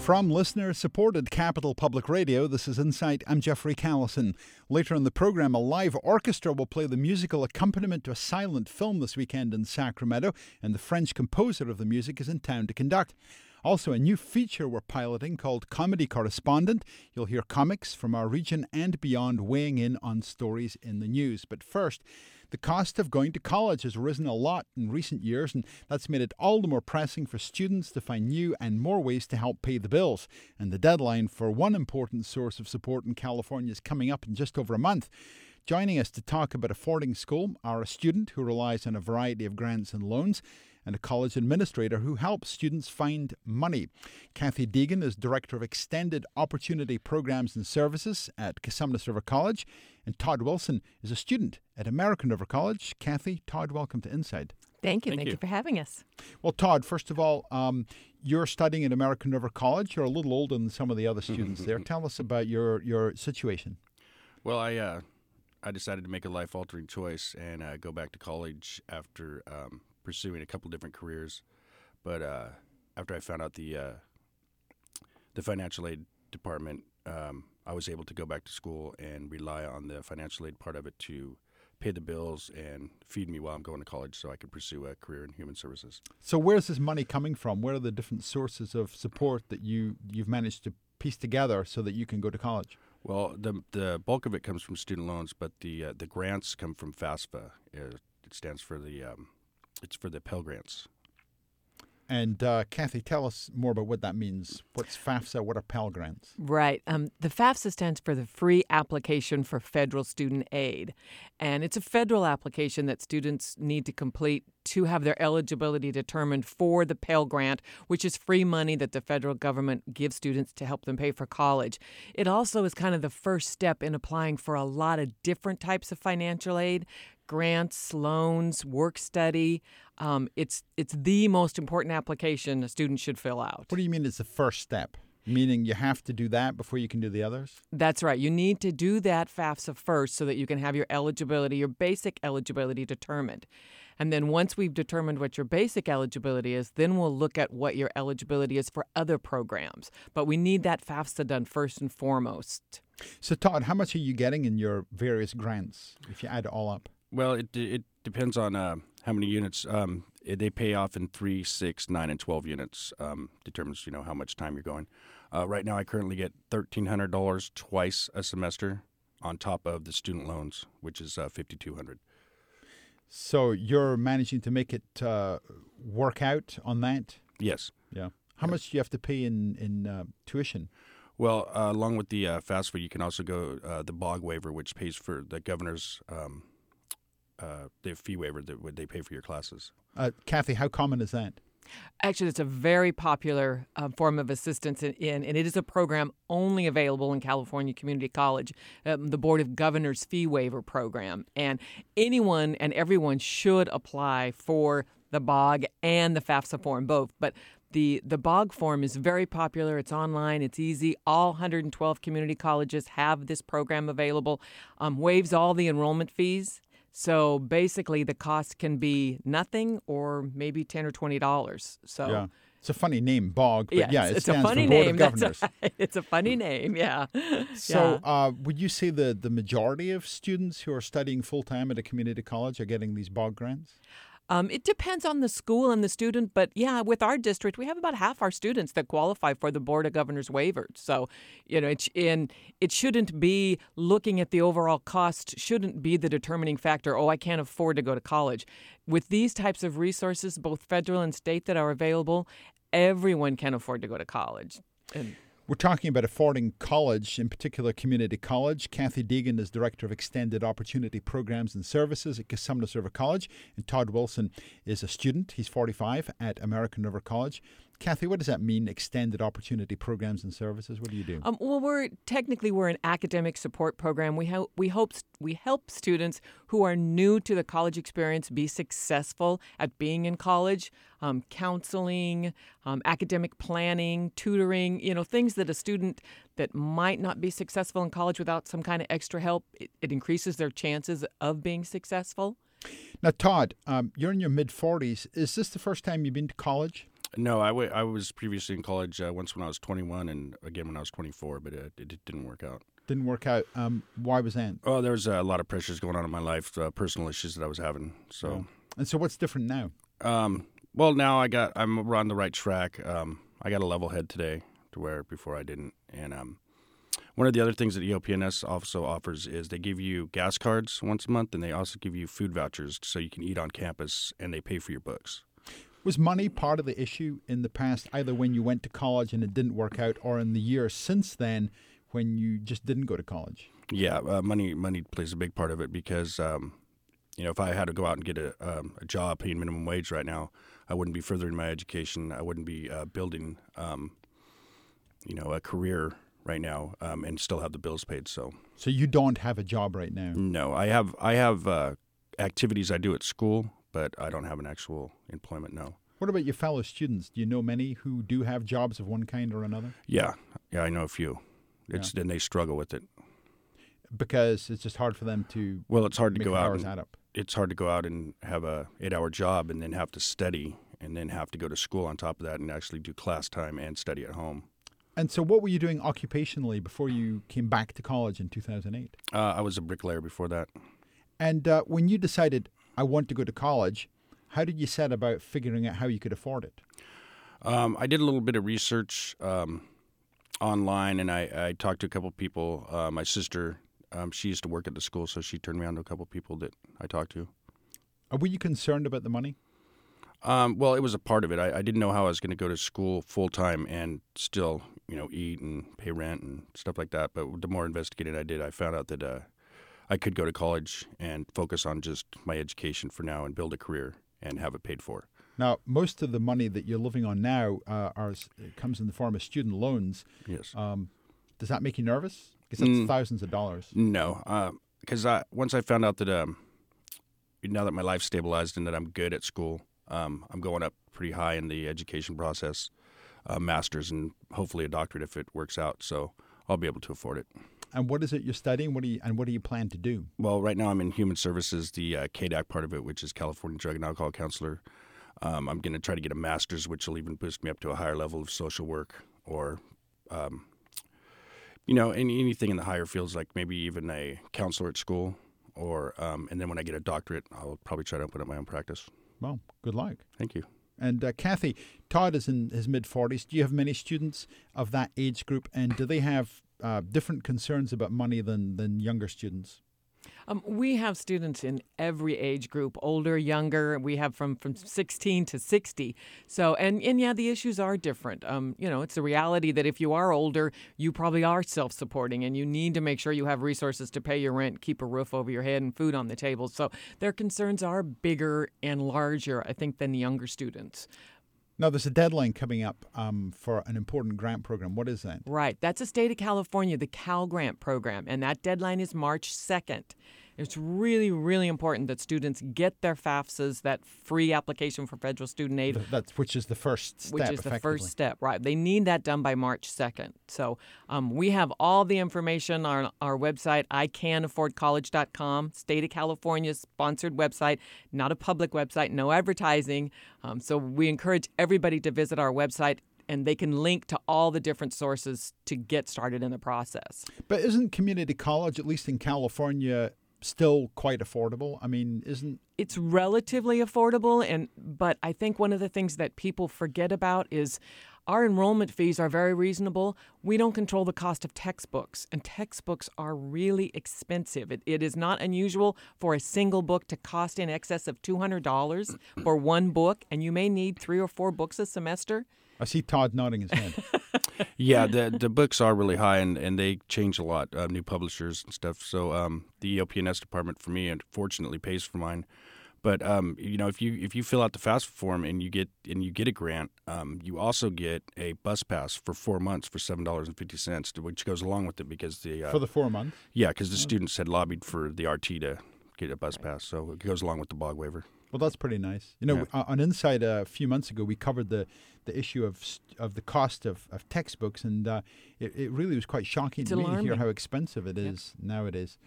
From listener-supported Capital Public Radio, this is Insight. I'm Jeffrey Callison. Later in the program, a live orchestra will play the musical accompaniment to a silent film this weekend in Sacramento, and the French composer of the music is in town to conduct. Also, a new feature we're piloting called Comedy Correspondent. You'll hear comics from our region and beyond weighing in on stories in the news. But first, the cost of going to college has risen a lot in recent years, and that's made it all the more pressing for students to find new and more ways to help pay the bills. And the deadline for one important source of support in California is coming up in just over a month. Joining us to talk about affording school are a student who relies on a variety of grants and loans, and a college administrator who helps students find money. Kathy Deegan is Director of Extended Opportunity Programs and Services at Cosumnes River College, and Todd Wilson is a student at American River College. Kathy, Todd, welcome to Inside. Thank you. Thank you for having us. Well, Todd, first of all, you're studying at American River College. You're a little older than some of the other students there. Tell us about your situation. Well, I decided to make a life-altering choice and go back to college after pursuing a couple different careers, but after I found out the financial aid department, I was able to go back to school and rely on the financial aid part of it to pay the bills and feed me while I'm going to college so I could pursue a career in human services. So where's this money coming from? Where are the different sources of support that you've managed to piece together so that you can go to college? Well, the bulk of it comes from student loans, but the grants come from FAFSA. It stands for it's for the Pell Grants. And Kathy, tell us more about what that means. What's FAFSA? What are Pell Grants? Right. The FAFSA stands for the Free Application for Federal Student Aid. And it's a federal application that students need to complete to have their eligibility determined for the Pell Grant, which is free money that the federal government gives students to help them pay for college. It also is kind of the first step in applying for a lot of different types of financial aid, grants, loans, work study. It's the most important application a student should fill out. What do you mean it's the first step? Meaning you have to do that before you can do the others? That's right. You need to do that FAFSA first so that you can have your eligibility, your basic eligibility determined. And then once we've determined what your basic eligibility is, then we'll look at what your eligibility is for other programs. But we need that FAFSA done first and foremost. So Todd, how much are you getting in your various grants if you add it all up? Well, it depends on how many units. They pay off in 3, 6, 9, and 12 units. Determines how much time you're going. Right now, I currently get $1,300 twice a semester on top of the student loans, which is $5,200. So you're managing to make it work out on that? Yes. Yeah. How much do you have to pay in tuition? Well, along with the FAFSA, you can also go the BOG waiver, which pays for the governor's the fee waiver that they pay for your classes. Kathy, how common is that? Actually, it's a very popular form of assistance, and it is a program only available in California Community College, the Board of Governors Fee Waiver Program. And anyone and everyone should apply for the BOG and the FAFSA form, both. But the BOG form is very popular. It's online. It's easy. All 112 community colleges have this program available. Waives all the enrollment fees. So basically, the cost can be nothing or maybe $10 or $20. So yeah. It's a funny name, BOG, but it it's stands a funny for Board name. of Governors. That's right. It's a funny name, yeah. So would you say the majority of students who are studying full-time at a community college are getting these BOG grants? It depends on the school and the student, but yeah, with our district, we have about half our students that qualify for the Board of Governors waivers. So, it shouldn't be looking at the overall cost, shouldn't be the determining factor. Oh, I can't afford to go to college. With these types of resources, both federal and state that are available, everyone can afford to go to college. We're talking about affording college, in particular community college. Kathy Deegan is Director of Extended Opportunity Programs and Services at Cosumnes River College, and Todd Wilson is a student. He's 45 at American River College. Kathy, what does that mean, Extended Opportunity Programs and Services? What do you do? Well, we're an academic support program. We help students who are new to the college experience be successful at being in college. Counseling, academic planning, tutoring, things that a student that might not be successful in college without some kind of extra help, it increases their chances of being successful. Now, Todd, you're in your mid-40s. Is this the first time you've been to college? No, I was previously in college once when I was 21 and again when I was 24, but it didn't work out. Didn't work out. Why was that? Oh, there was a lot of pressures going on in my life, personal issues that I was having. So, Yeah. And so what's different now? Well, now I'm on the right track. I got a level head today to where before I didn't. And one of the other things that EOP&S also offers is they give you gas cards once a month, and they also give you food vouchers so you can eat on campus, and they pay for your books. Was money part of the issue in the past, either when you went to college and it didn't work out, or in the years since then when you just didn't go to college? Yeah, money plays a big part of it because, if I had to go out and get a job paying minimum wage right now, I wouldn't be furthering my education. I wouldn't be building, a career right now and still have the bills paid. So you don't have a job right now? No, I have activities I do at school, but I don't have an actual employment, no. What about your fellow students? Do you know many who do have jobs of one kind or another? Yeah, I know a few. Then they struggle with it. Because it's just hard for them to it's hard to make go the out hours and, add up. It's hard to go out and have a 8-hour job and then have to study and then have to go to school on top of that and actually do class time and study at home. And so what were you doing occupationally before you came back to college in 2008? I was a bricklayer before that. And when you decided, I want to go to college, how did you set about figuring out how you could afford it? I did a little bit of research online, and I talked to a couple of people. My sister, she used to work at the school, so she turned me on to a couple of people that I talked to. Were you concerned about the money? Well, it was a part of it. I didn't know how I was going to go to school full-time and still, eat and pay rent and stuff like that. But the more investigating I did, I found out that I could go to college and focus on just my education for now and build a career and have it paid for. Now, most of the money that you're living on now comes in the form of student loans. Yes. Does that make you nervous? Because that's thousands of dollars. No, because once I found out that now that my life's stabilized and that I'm good at school, I'm going up pretty high in the education process, master's and hopefully a doctorate if it works out. So I'll be able to afford it. And what is it you're studying? What do you plan to do? Well, right now I'm in human services, the CADAC part of it, which is California Drug and Alcohol Counselor. I'm going to try to get a master's, which will even boost me up to a higher level of social work or, anything in the higher fields, like maybe even a counselor at school. Or and then when I get a doctorate, I'll probably try to open up my own practice. Well, good luck. Thank you. And Kathy, Todd is in his mid-40s. Do you have many students of that age group? And do they have different concerns about money than younger students? We have students in every age group, older, younger. We have from 16 to 60. So, and yeah, the issues are different. It's a reality that if you are older, you probably are self-supporting and you need to make sure you have resources to pay your rent, keep a roof over your head, and food on the table. So their concerns are bigger and larger, I think, than the younger students. Now, there's a deadline coming up for an important grant program. What is that? Right. That's the state of California, the Cal Grant program, and that deadline is March 2nd. It's really, really important that students get their FAFSAs, that free application for federal student aid. Which is the first step, Which is the first step, right. They need that done by March 2nd. So we have all the information on our website, ICanAffordCollege.com, State of California's sponsored website, not a public website, no advertising. So we encourage everybody to visit our website, and they can link to all the different sources to get started in the process. But isn't community college, at least in California, still quite affordable? I mean, it's relatively affordable, but I think one of the things that people forget about is our enrollment fees are very reasonable. We don't control the cost of textbooks, and textbooks are really expensive. It is not unusual for a single book to cost in excess of $200 for one book, and you may need 3 or 4 books a semester. I see Todd nodding his head. Yeah, the books are really high, and they change a lot, new publishers and stuff. So the EOP&S department for me, unfortunately, pays for mine. But if you fill out the FAFSA form and you get a grant, you also get a bus pass for 4 months for $7.50, which goes along with it because for the 4 months. Yeah, because the students had lobbied for the RT to get a bus pass, so it goes along with the BOG waiver. Well, that's pretty nice. On Inside a few months ago, we covered the issue of the cost of textbooks, and it really was quite shocking to me to hear how expensive it is nowadays.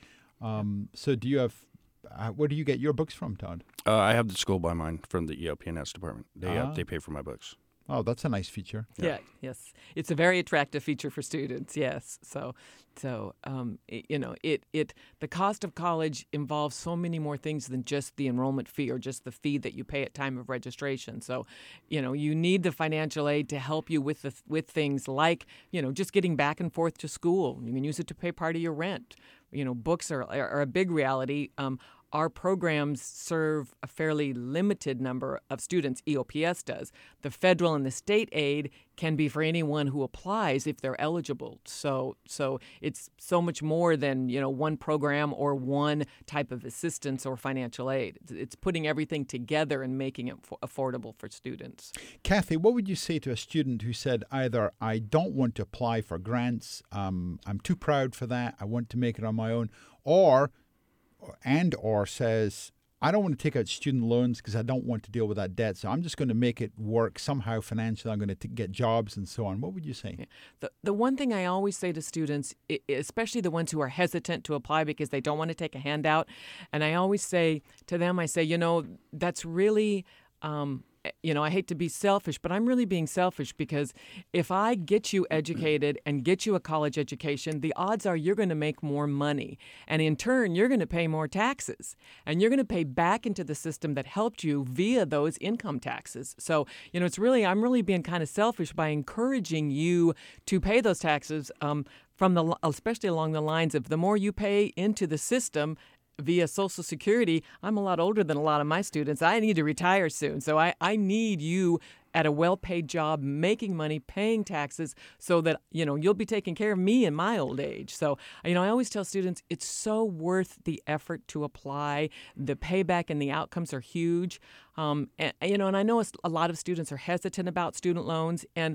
So do you have, where do you get your books from, Todd? I have the school buy mine from the EOP&S department. They pay for my books. Oh, that's a nice feature. Yeah. Yes, it's a very attractive feature for students. Yes, so the cost of college involves so many more things than just the enrollment fee or just the fee that you pay at time of registration. So, you need the financial aid to help you with things like just getting back and forth to school. You can use it to pay part of your rent. Books are a big reality. Our programs serve a fairly limited number of students, EOPS does. The federal and the state aid can be for anyone who applies if they're eligible. So it's so much more than, one program or one type of assistance or financial aid. It's putting everything together and making it affordable for students. Kathy, what would you say to a student who said either I don't want to apply for grants, I'm too proud for that, I want to make it on my own, or says, I don't want to take out student loans because I don't want to deal with that debt, so I'm just going to make it work somehow financially. I'm going to get jobs and so on. What would you say? The one thing I always say to students, especially the ones who are hesitant to apply because they don't want to take a handout, and I always say to them, that's really... I hate to be selfish, but I'm really being selfish because if I get you educated and get you a college education, the odds are you're going to make more money. And in turn, you're going to pay more taxes. And you're going to pay back into the system that helped you via those income taxes. So, I'm really being kind of selfish by encouraging you to pay those taxes especially along the lines of the more you pay into the system, via Social Security. I'm a lot older than a lot of my students. I need to retire soon. So I need you at a well-paid job, making money, paying taxes so that, you'll be taking care of me in my old age. So, I always tell students it's so worth the effort to apply. The payback and the outcomes are huge. And I know a lot of students are hesitant about student loans. And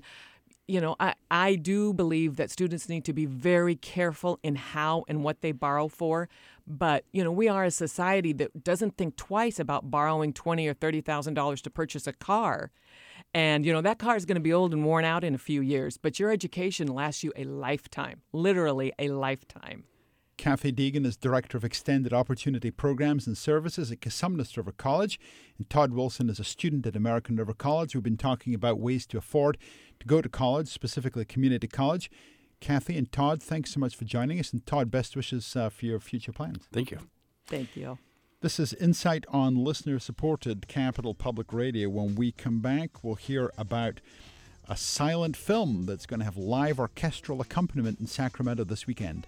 I do believe that students need to be very careful in how and what they borrow for. But, we are a society that doesn't think twice about borrowing $20,000 or $30,000 to purchase a car. And, that car is going to be old and worn out in a few years. But your education lasts you a lifetime, literally a lifetime. Kathy Deegan is Director of Extended Opportunity Programs and Services at Casumnas River College. And Todd Wilson is a student at American River College. We've been talking about ways to afford to go to college, specifically community college. Kathy and Todd, thanks so much for joining us. And Todd, best wishes for your future plans. Thank you. Thank you. This is Insight on listener-supported Capital Public Radio. When we come back, we'll hear about a silent film that's going to have live orchestral accompaniment in Sacramento this weekend.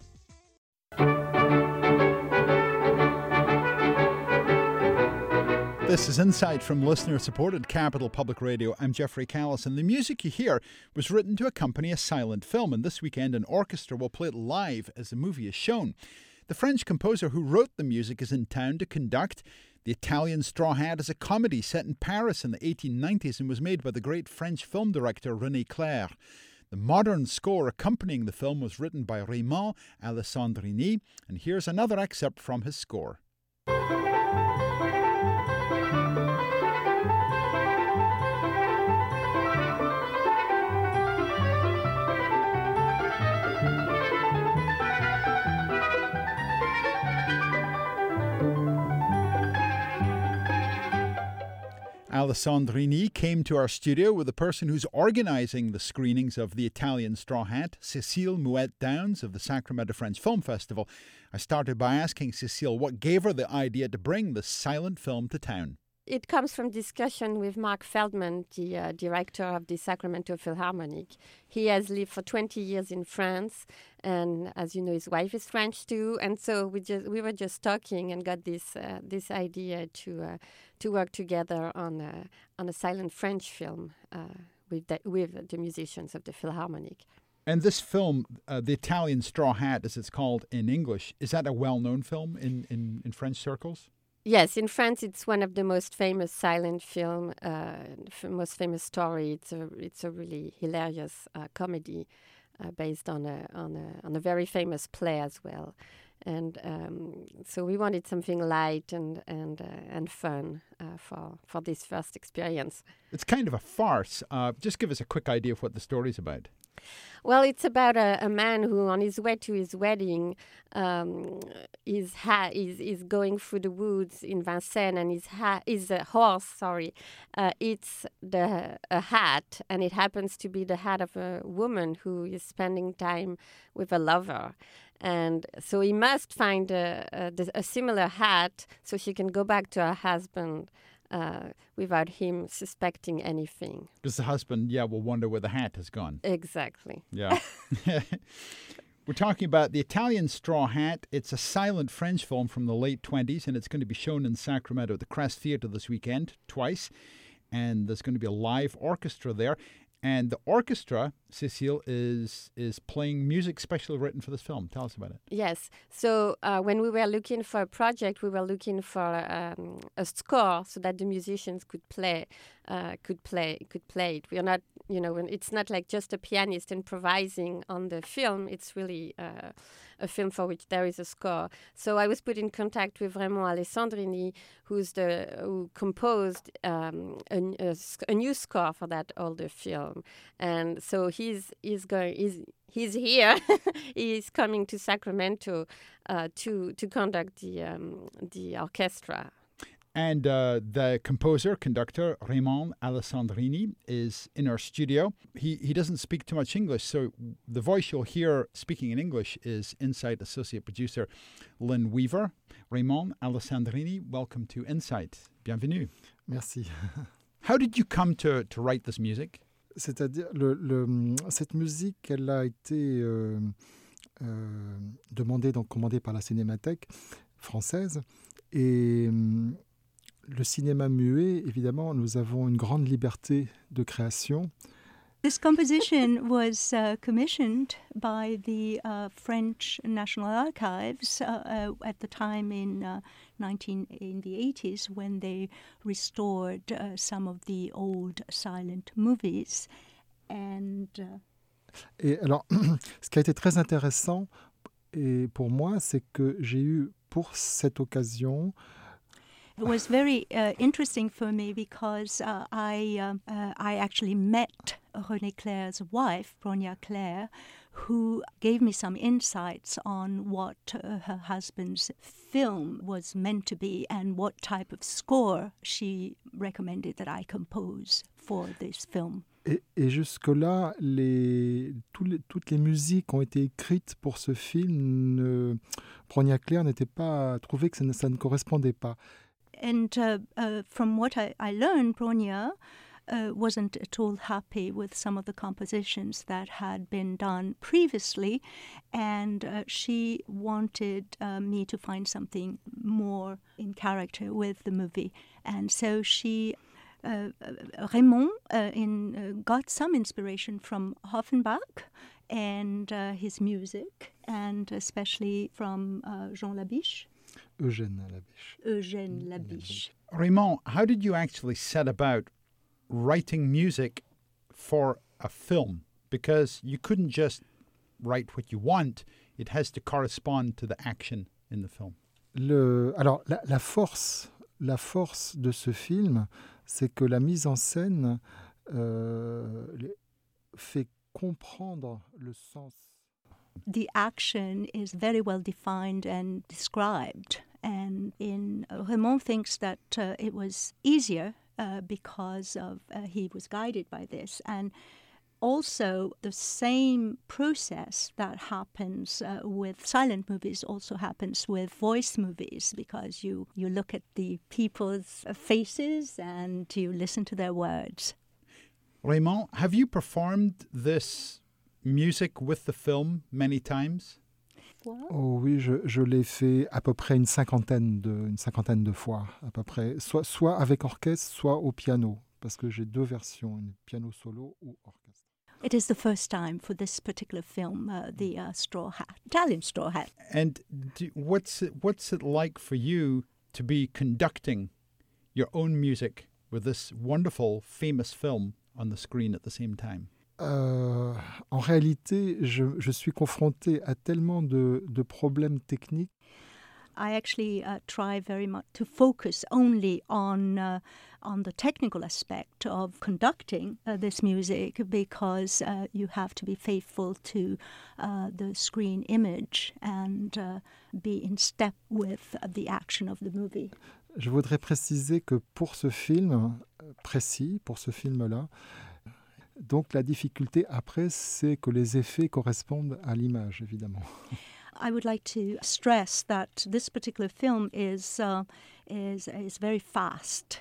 This is Insight from listener-supported Capital Public Radio. I'm Jeffrey Callison. The music you hear was written to accompany a silent film, and this weekend an orchestra will play it live as the movie is shown. The French composer who wrote the music is in town to conduct. The Italian Straw Hat is a comedy set in Paris in the 1890s and was made by the great French film director René Clair. The modern score accompanying the film was written by Raymond Alessandrini, and here's another excerpt from his score. Alessandrini came to our studio with the person who's organising the screenings of the Italian Straw Hat, Cécile Mouet-Downes of the Sacramento French Film Festival. I started by asking Cécile what gave her the idea to bring the silent film to town. It comes from discussion with Mark Feldman, the director of the Sacramento Philharmonic. He has lived for 20 years in France, and as you know, his wife is French too. And so we were just talking and got this idea to work together on a silent French film with the musicians of the Philharmonic. And this film, The Italian Straw Hat, as it's called in English, is that a well-known film in French circles? Yes, in France, it's one of the most famous silent film, most famous story. It's a really hilarious comedy based on a very famous play as well, and so we wanted something light and fun for this first experience. It's kind of a farce. Just give us a quick idea of what the story's about. Well, it's about a man who, on his way to his wedding, is going through the woods in Vincennes, and his horse, eats a hat, and it happens to be the hat of a woman who is spending time with a lover. And so he must find a similar hat so she can go back to her husband without him suspecting anything. Because the husband, will wonder where the hat has gone. Exactly. Yeah. We're talking about The Italian Straw Hat. It's a silent French film from the late 20s, and it's going to be shown in Sacramento at the Crest Theatre this weekend, twice. And there's going to be a live orchestra there. And the orchestra, Cécile, is playing music specially written for this film. Tell us about it. Yes. So when we were looking for a project, we were looking for a score so that the musicians could play it. We are not, it's not like just a pianist improvising on the film. It's really a film for which there is a score. So I was put in contact with Raymond Alessandrini, who composed a new score for that older film. And so he's here. He's coming to Sacramento to conduct the orchestra. And the composer, conductor, Raymond Alessandrini, is in our studio. He doesn't speak too much English, so the voice you'll hear speaking in English is Insight Associate Producer Lynn Weaver. Raymond Alessandrini, welcome to Insight. Bienvenue. Merci. How did you come to write this music? C'est-à-dire, cette musique, elle a été commandée par la Cinémathèque française. Et le cinéma muet, évidemment, nous avons une grande liberté de création. This composition was commissioned by the French National Archives at the time in the 80s when they restored some of the old silent movies. Et alors, ce qui a été très intéressant et pour moi, c'est que j'ai eu pour cette occasion. It was very interesting for me because I actually met René Clair's wife, Bronia Clair, who gave me some insights on what her husband's film was meant to be and what type of score she recommended that I compose for this film. Et jusque-là, toutes les musiques ont été écrites pour ce film. Bronia Clair n'était pas trouvé que ça ne correspondait pas. And from what I learned, Bronia wasn't at all happy with some of the compositions that had been done previously, and she wanted me to find something more in character with the movie. And so Raymond got some inspiration from Offenbach and his music, and especially from Jean Labiche. Eugène Labiche. Raymond, how did you actually set about writing music for a film? Because you couldn't just write what you want, it has to correspond to the action in the film. Alors, la force de ce film, c'est que la mise en scène fait comprendre le sens. The action is very well defined and described. And Raymond thinks that it was easier because he was guided by this. And also the same process that happens with silent movies also happens with voice movies, because you look at the people's faces and you listen to their words. Raymond, have you performed this music with the film many times? Oh oui, je l'ai fait à peu près une cinquantaine de fois, à peu près, soit avec orchestre, soit au piano, parce que j'ai deux versions, une piano solo ou orchestre. It is the first time for this particular film, the Straw Hat, Italian Straw Hat. And what's it like for you to be conducting your own music with this wonderful, famous film on the screen at the same time? En réalité, je suis confronté à tellement de problèmes techniques. I actually try very much to focus only on the technical aspect of conducting this music, because you have to be faithful to the screen image and be in step with the action of the movie. Je voudrais préciser que pour ce film précis, pour ce film-là, donc la difficulté après, c'est que les effets correspondent à l'image, évidemment. I would like to stress that this particular film is very fast.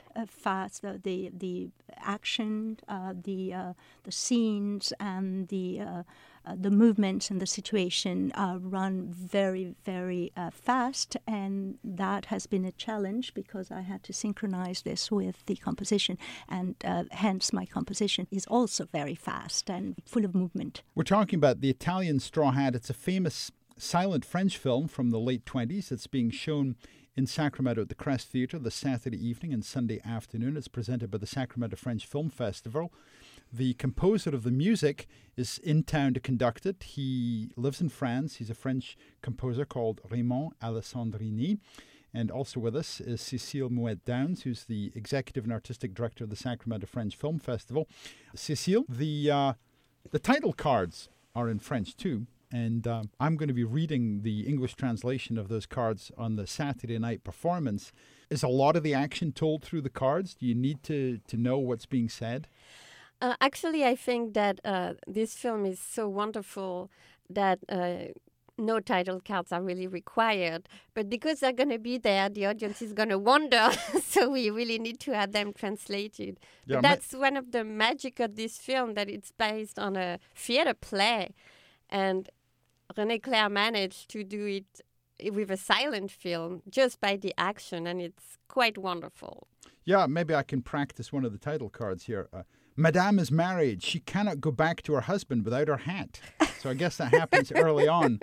The action, the scenes, and the movements and the situation run very, very fast, and that has been a challenge because I had to synchronize this with the composition, and hence my composition is also very fast and full of movement. We're talking about The Italian Straw Hat. It's a famous silent French film from the late 20s. It's being shown in Sacramento at the Crest Theatre this Saturday evening and Sunday afternoon. It's presented by the Sacramento French Film Festival. The composer of the music is in town to conduct it. He lives in France. He's a French composer called Raymond Alessandrini. And also with us is Cécile Mouet-Downes, who's the executive and artistic director of the Sacramento French Film Festival. Cécile, the title cards are in French too. And I'm going to be reading the English translation of those cards on the Saturday night performance. Is a lot of the action told through the cards? Do you need to know what's being said? Actually, I think that this film is so wonderful that no title cards are really required. But because they're going to be there, the audience is going to wonder. So we really need to have them translated. Yeah, but that's one of the magic of this film, that it's based on a theater play. And René Clair managed to do it with a silent film just by the action, and it's quite wonderful. Yeah, maybe I can practice one of the title cards here. Madame is married. She cannot go back to her husband without her hat. So I guess that happens early on.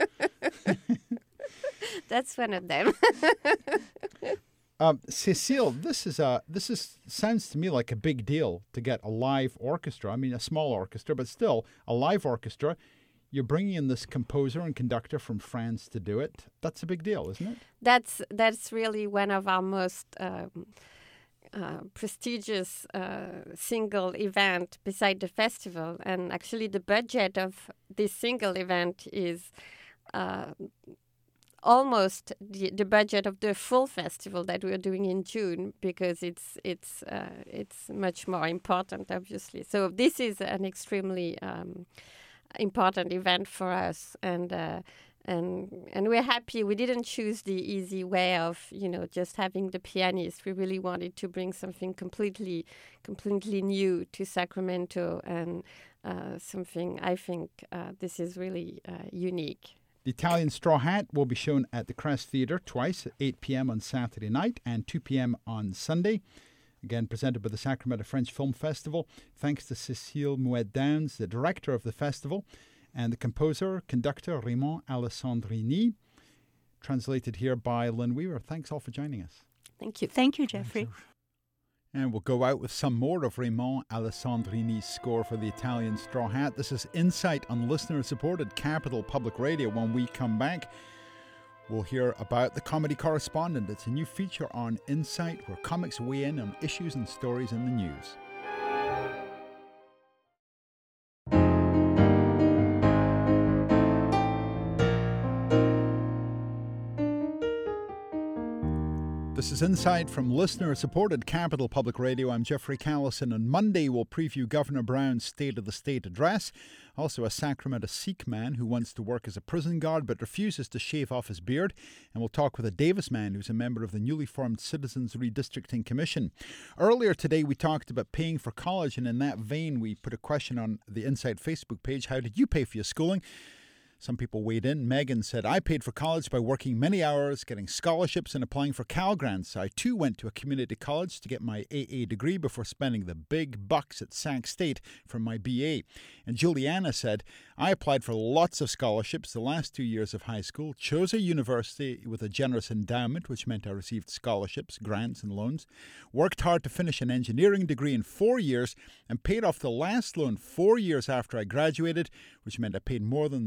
That's one of them. Cécile, this sounds to me like a big deal to get a live orchestra. I mean, a small orchestra, but still a live orchestra. You're bringing in this composer and conductor from France to do it. That's a big deal, isn't it? That's really one of our most prestigious single event beside the festival. And actually the budget of this single event is almost the budget of the full festival that we're doing in June, because it's much more important, obviously. So this is an extremely important event for us, and we're happy. We didn't choose the easy way of just having the pianist. We really wanted to bring something completely new to Sacramento, and something I think this is really unique. The Italian Straw Hat will be shown at the Crest Theatre twice, at 8 p.m. on Saturday night and 2 p.m. on Sunday. Again, presented by the Sacramento French Film Festival. Thanks to Cécile Mouet-Downes, the director of the festival, and the composer, conductor Raymond Alessandrini. Translated here by Lynn Weaver. Thanks all for joining us. Thank you. Thank you, Jeffrey. And we'll go out with some more of Raymond Alessandrini's score for the Italian Straw Hat. This is Insight on listener-supported Capital Public Radio. When we come back, we'll hear about The Comedy Correspondent. It's a new feature on Insight where comics weigh in on issues and stories in the news. This is Insight from listener-supported Capital Public Radio. I'm Jeffrey Callison. On Monday, we'll preview Governor Brown's State of the State address. Also, a Sacramento Sikh man who wants to work as a prison guard but refuses to shave off his beard. And we'll talk with a Davis man who's a member of the newly formed Citizens Redistricting Commission. Earlier today, we talked about paying for college, and in that vein, we put a question on the Insight Facebook page. How did you pay for your schooling? Some people weighed in. Megan said, I paid for college by working many hours, getting scholarships and applying for Cal Grants. I too went to a community college to get my AA degree before spending the big bucks at Sac State for my BA. And Juliana said, I applied for lots of scholarships the last 2 years of high school, chose a university with a generous endowment, which meant I received scholarships, grants and loans, worked hard to finish an engineering degree in 4 years and paid off the last loan 4 years after I graduated, which meant I paid more than the monthly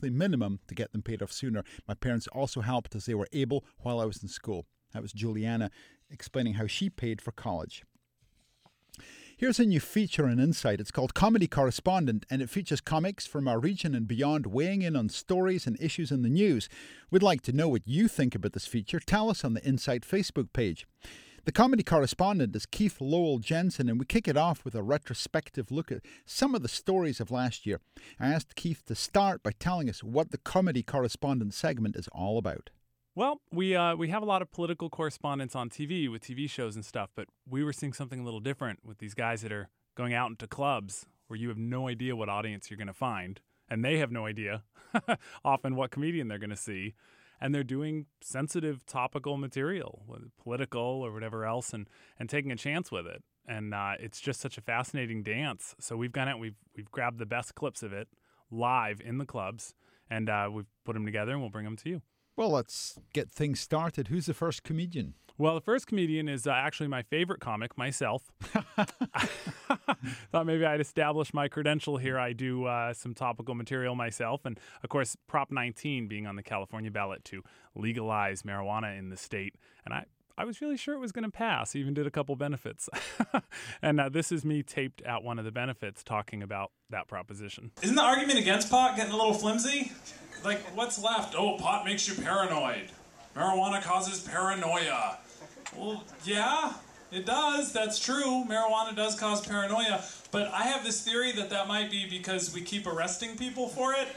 monthly minimum to get them paid off sooner. My parents also helped as they were able while I was in school. That was Juliana explaining how she paid for college. Here's a new feature on Insight. It's called Comedy Correspondent, and it features comics from our region and beyond weighing in on stories and issues in the news. We'd like to know what you think about this feature. Tell us on the Insight Facebook page. The Comedy Correspondent is Keith Lowell Jensen, and we kick it off with a retrospective look at some of the stories of last year. I asked Keith to start by telling us what the Comedy Correspondent segment is all about. Well, we have a lot of political correspondence on TV with TV shows and stuff, but we were seeing something a little different with these guys that are going out into clubs where you have no idea what audience you're going to find, and they have no idea often what comedian they're going to see, and they're doing sensitive, topical material, political or whatever else, and taking a chance with it. And it's just such a fascinating dance. So we've gone out, we've grabbed the best clips of it live in the clubs, and we've put them together, and we'll bring them to you. Well, let's get things started. Who's the first comedian? Well, the first comedian is actually my favorite comic, myself. Thought maybe I'd establish my credential here. I do some topical material myself. And, of course, Prop 19 being on the California ballot to legalize marijuana in the state. And I was really sure it was going to pass. I even did a couple benefits. And this is me taped at one of the benefits talking about that proposition. Isn't the argument against pot getting a little flimsy? Like, what's left? Oh, pot makes you paranoid. Marijuana causes paranoia. Well, yeah, it does. That's true. Marijuana does cause paranoia. But I have this theory that might be because we keep arresting people for it.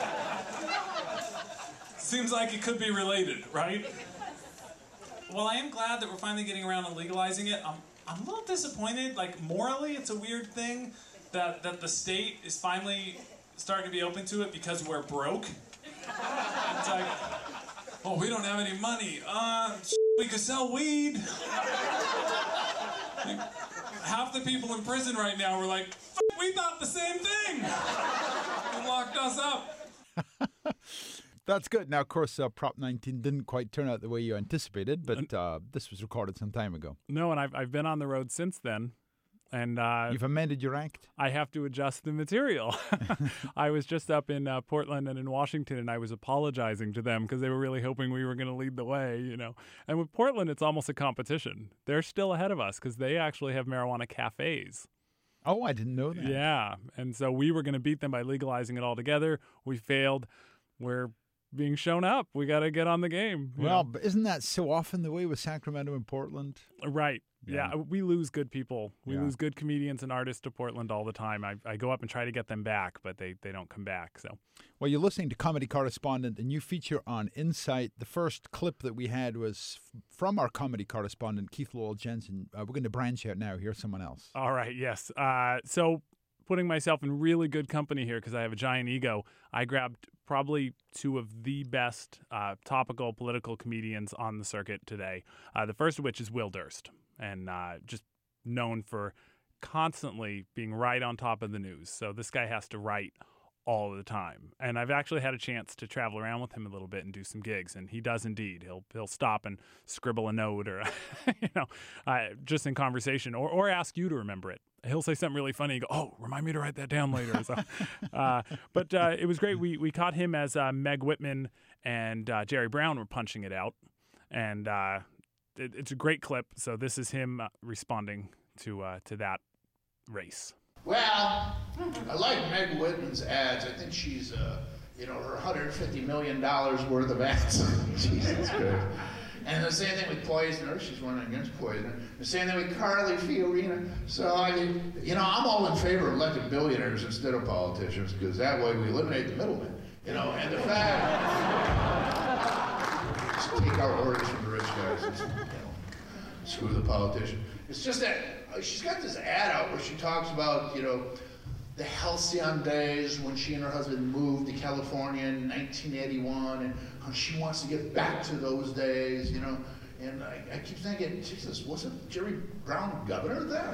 Seems like it could be related, right? Well, I am glad that we're finally getting around to legalizing it. I'm a little disappointed. Like, morally, it's a weird thing that the state is finally starting to be open to it because we're broke. It's like, oh, we don't have any money. We could sell weed. Like, half the people in prison right now were like, we thought the same thing. They locked us up. That's good. Now, of course, Prop 19 didn't quite turn out the way you anticipated, but this was recorded some time ago. No, and I've been on the road since then. And you've amended your act? I have to adjust the material. I was just up in Portland and in Washington, and I was apologizing to them because they were really hoping we were going to lead the way, you know. And with Portland, it's almost a competition. They're still ahead of us because they actually have marijuana cafes. Oh, I didn't know that. Yeah, and so we were going to beat them by legalizing it all together. We failed. We're being shown up. We got to get on the game. Well, but isn't that so often the way with Sacramento and Portland? Right. Yeah, we lose good people. We lose good comedians and artists to Portland all the time. I go up and try to get them back, but they don't come back. So, well, you're listening to Comedy Correspondent, a new feature on Insight. The first clip that we had was from our Comedy Correspondent, Keith Lowell Jensen. We're going to branch out now. Here's someone else. All right, yes. So putting myself in really good company here because I have a giant ego, I grabbed probably two of the best topical political comedians on the circuit today. The first of which is Will Durst. And just known for constantly being right on top of the news. So this guy has to write all the time. And I've actually had a chance to travel around with him a little bit and do some gigs, and he does indeed. He'll stop and scribble a note or, just in conversation or ask you to remember it. He'll say something really funny and go, oh, remind me to write that down later. So, but it was great. We caught him as Meg Whitman and Jerry Brown were punching it out. And it's a great clip. So this is him responding to that race. Well, I like Meg Whitman's ads. I think she's, her $150 million worth of ads. Jesus Christ. And the same thing with Poizner. She's running against Poizner. The same thing with Carly Fiorina. So, I'm all in favor of elected billionaires instead of politicians because that way we eliminate the middlemen. And the fact, just take our orders from the rich guys and, screw the politician. It's just that she's got this ad out where she talks about, the halcyon days when she and her husband moved to California in 1981 and how she wants to get back to those days, And I keep thinking, Jesus, wasn't Jerry Brown governor then?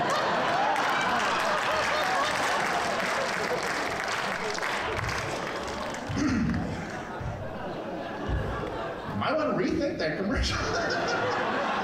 Might want to rethink that commercial.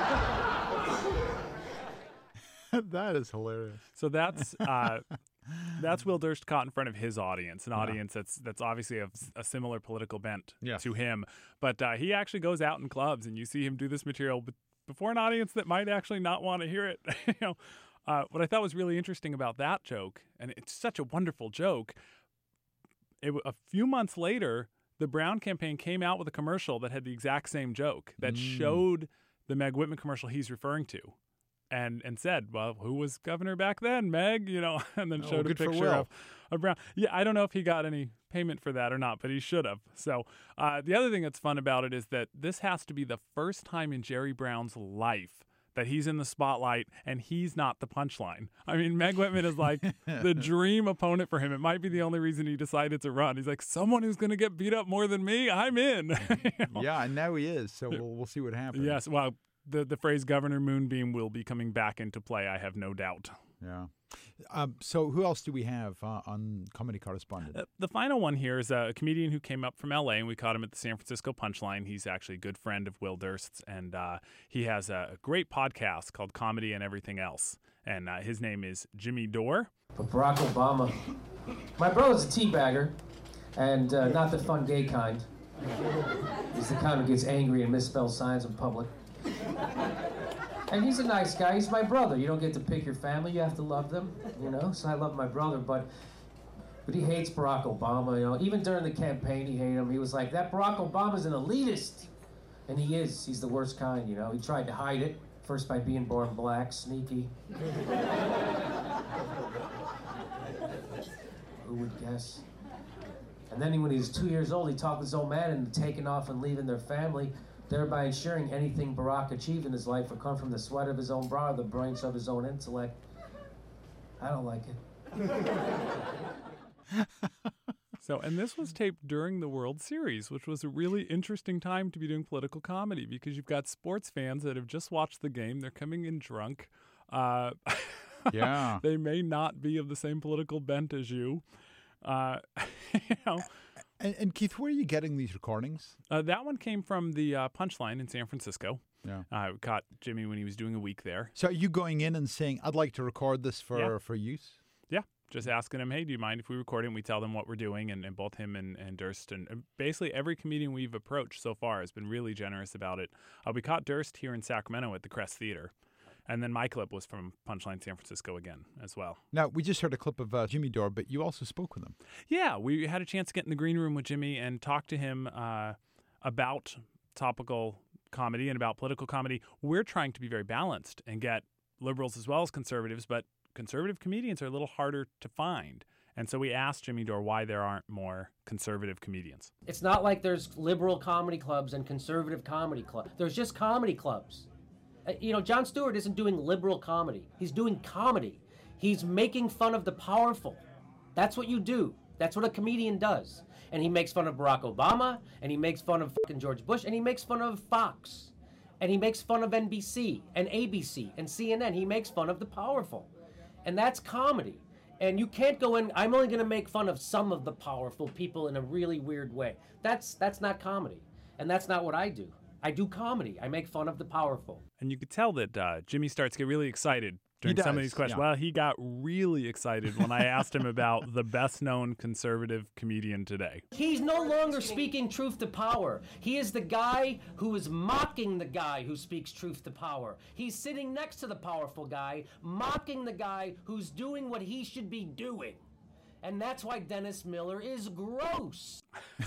That is hilarious. So that's That's Will Durst caught in front of his audience, an audience that's obviously of a similar political bent to him. But he actually goes out in clubs, and you see him do this material before an audience that might actually not want to hear it. What I thought was really interesting about that joke, and it's such a wonderful joke, a few months later, the Brown campaign came out with a commercial that had the exact same joke that showed the Meg Whitman commercial he's referring to, and said, "Well, who was governor back then, Meg?" And then showed a picture of Brown. Yeah, I don't know if he got any payment for that or not, but he should have. So the other thing that's fun about it is that this has to be the first time in Jerry Brown's life that he's in the spotlight and he's not the punchline. I mean, Meg Whitman is like the dream opponent for him. It might be the only reason he decided to run. He's like, someone who's going to get beat up more than me, I'm in. Yeah, and now he is. So we'll see what happens. Yes, well, the phrase Governor Moonbeam will be coming back into play, I have no doubt. Yeah. So who else do we have on Comedy Correspondent? The final one here is a comedian who came up from L.A., and we caught him at the San Francisco Punchline. He's actually a good friend of Will Durst's, and he has a great podcast called Comedy and Everything Else, and his name is Jimmy Dore. But Barack Obama, my brother's a teabagger, and not the fun gay kind. He's the kind who gets angry and misspells signs in public. And he's a nice guy. He's my brother. You don't get to pick your family. You have to love them, So I love my brother, but he hates Barack Obama, Even during the campaign, he hated him. He was like, that Barack Obama's an elitist. And he is. He's the worst kind, He tried to hide it, first by being born black, sneaky. Who would guess? And then when he was 2 years old, he talked his old man into taking off and leaving their family, thereby ensuring anything Barack achieved in his life would come from the sweat of his own brow, the brains of his own intellect. I don't like it. And this was taped during the World Series, which was a really interesting time to be doing political comedy because you've got sports fans that have just watched the game. They're coming in drunk. Yeah. They may not be of the same political bent as you. And Keith, where are you getting these recordings? That one came from the Punchline in San Francisco. Yeah. We caught Jimmy when he was doing a week there. So are you going in and saying, I'd like to record this for use? Yeah. Just asking him, hey, do you mind if we record it? And we tell them what we're doing, and both him and Durst. And basically every comedian we've approached so far has been really generous about it. We caught Durst here in Sacramento at the Crest Theater. And then my clip was from Punchline San Francisco again as well. Now, we just heard a clip of Jimmy Dore, but you also spoke with him. Yeah, we had a chance to get in the green room with Jimmy and talk to him about topical comedy and about political comedy. We're trying to be very balanced and get liberals as well as conservatives, but conservative comedians are a little harder to find. And so we asked Jimmy Dore why there aren't more conservative comedians. It's not like there's liberal comedy clubs and conservative comedy clubs. There's just comedy clubs. Jon Stewart isn't doing liberal comedy. He's doing comedy. He's making fun of the powerful. That's what you do. That's what a comedian does. And he makes fun of Barack Obama, and he makes fun of fucking George Bush, and he makes fun of Fox, and he makes fun of NBC, and ABC, and CNN. He makes fun of the powerful. And that's comedy. And you can't go in, I'm only going to make fun of some of the powerful people in a really weird way. That's not comedy. And that's not what I do. I do comedy. I make fun of the powerful. And you could tell that Jimmy starts to get really excited during some of these questions. Yeah. Well, he got really excited when I asked him about the best-known conservative comedian today. He's no longer speaking truth to power. He is the guy who is mocking the guy who speaks truth to power. He's sitting next to the powerful guy, mocking the guy who's doing what he should be doing. And that's why Dennis Miller is gross.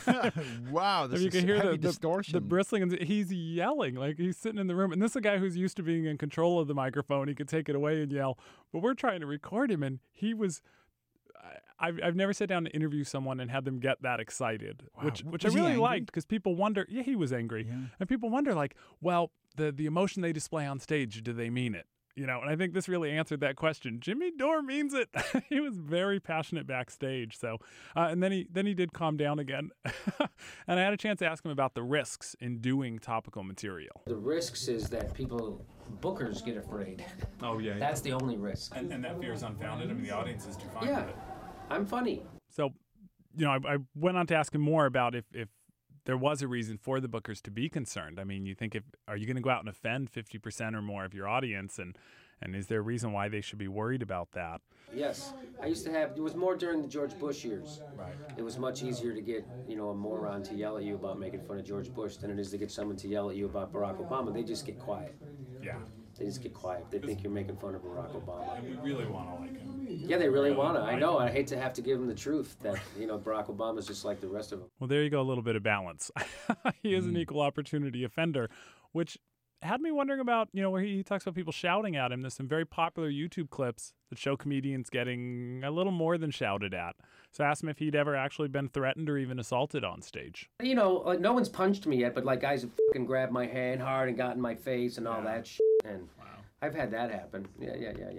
Wow, this you is can hear heavy the distortion. The bristling, and he's yelling like he's sitting in the room. And this is a guy who's used to being in control of the microphone. He could take it away and yell. But we're trying to record him, and he was. I've never sat down to interview someone and had them get that excited, Wow. which I Was he really angry? liked because people wonder. Yeah, he was angry, and people wonder like, well, the emotion they display on stage, do they mean it? And I think this really answered that question. Jimmy Dore means it. He was very passionate backstage. So, and then he did calm down again. And I had a chance to ask him about the risks in doing topical material. The risks is that bookers get afraid. Oh, yeah. That's the only risk. And that fear is unfounded. I mean, the audience is too fine Yeah, with it. I'm funny. So, I went on to ask him more about if there was a reason for the bookers to be concerned. I mean, you think are you going to go out and offend 50% or more of your audience? And And is there a reason why they should be worried about that? Yes. I used to have, it was more during the George Bush years. Right. It was much easier to get, a moron to yell at you about making fun of George Bush than it is to get someone to yell at you about Barack Obama. They just get quiet. Yeah. They just get quiet. They think you're making fun of Barack Obama. And we really want to like him. Yeah, they really want to. I know. I hate to have to give them the truth that, Barack Obama's just like the rest of them. Well, there you go, a little bit of balance. He is an equal opportunity offender, which had me wondering about, where he talks about people shouting at him. There's some very popular YouTube clips that show comedians getting a little more than shouted at. So I asked him if he'd ever actually been threatened or even assaulted on stage. No one's punched me yet, but guys have fucking grabbed my hand hard and got in my face and all that shit. And I've had that happen. Yeah.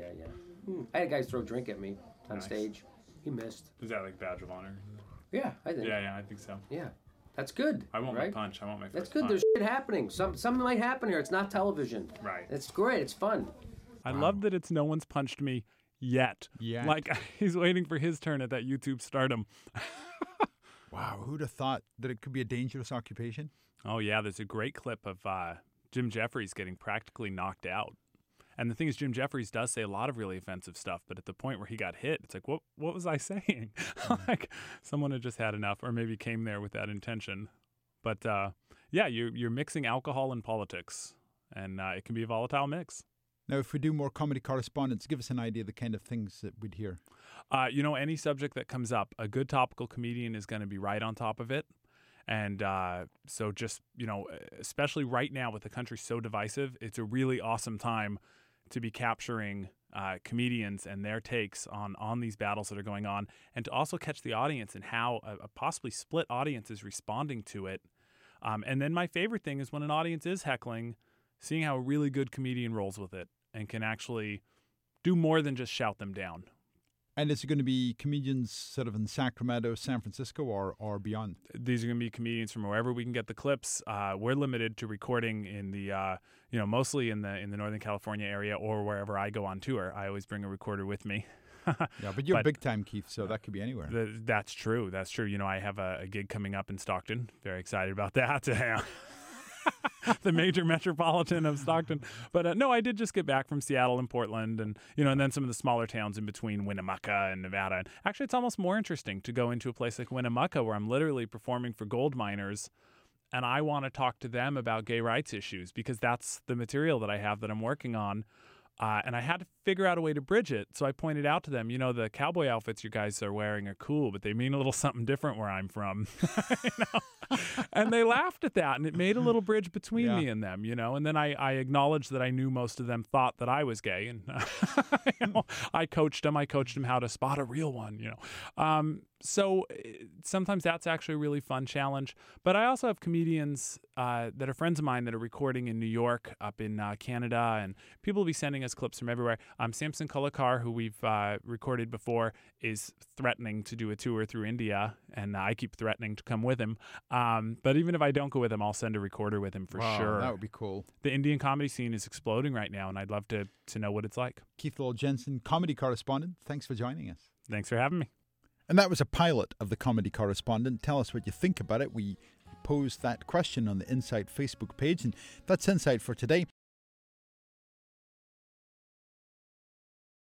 I had guys throw a drink at me on stage. He missed. Is that like badge of honor? Yeah, I think. Yeah, I think so. Yeah. That's good. I won't right? make punch. I won't make That's first good. punch. There's shit happening. Something might happen here. It's not television. Right. It's great. It's fun. I love that it's no one's punched me yet. Like he's waiting for his turn at that YouTube stardom. Wow, who'd have thought that it could be a dangerous occupation? Oh, yeah, there's a great clip of Jim Jeffries getting practically knocked out. And the thing is, Jim Jeffries does say a lot of really offensive stuff, but at the point where he got hit, it's like, what was I saying? Like someone had just had enough or maybe came there with that intention. But yeah, you're mixing alcohol and politics, and it can be a volatile mix. Now, if we do more comedy correspondence, give us an idea of the kind of things that we'd hear. Any subject that comes up, a good topical comedian is going to be right on top of it. And so just, especially right now with the country so divisive, it's a really awesome time to be capturing comedians and their takes on these battles that are going on, and to also catch the audience and how a possibly split audience is responding to it. And then my favorite thing is when an audience is heckling, seeing how a really good comedian rolls with it and can actually do more than just shout them down. And is it going to be comedians sort of in Sacramento, San Francisco, or beyond? These are going to be comedians from wherever we can get the clips. We're limited to recording in the, mostly in the Northern California area or wherever I go on tour. I always bring a recorder with me. Yeah, but you're big time, Keith, so that could be anywhere. That's true. That's true. I have a gig coming up in Stockton. Very excited about that. The major metropolitan of Stockton. But no, I did just get back from Seattle and Portland and then some of the smaller towns in between Winnemucca and Nevada. And actually, it's almost more interesting to go into a place like Winnemucca where I'm literally performing for gold miners and I want to talk to them about gay rights issues because that's the material that I have that I'm working on. And I had to figure out a way to bridge it. So I pointed out to them, the cowboy outfits you guys are wearing are cool, but they mean a little something different where I'm from. And they laughed at that, and it made a little bridge between me and them, And then I acknowledged that I knew most of them thought that I was gay, and I coached them. I coached them how to spot a real one, So sometimes that's actually a really fun challenge. But I also have comedians that are friends of mine that are recording in New York, up in Canada, and people will be sending us clips from everywhere. Samson Kulakar, who we've recorded before, is threatening to do a tour through India, and I keep threatening to come with him. But even if I don't go with him, I'll send a recorder with him for sure. That would be cool. The Indian comedy scene is exploding right now, and I'd love to know what it's like. Keith Lowell-Jensen, comedy correspondent, thanks for joining us. Thanks for having me. And that was a pilot of the Comedy Correspondent. Tell us what you think about it. We posed that question on the Insight Facebook page, and that's Insight for today.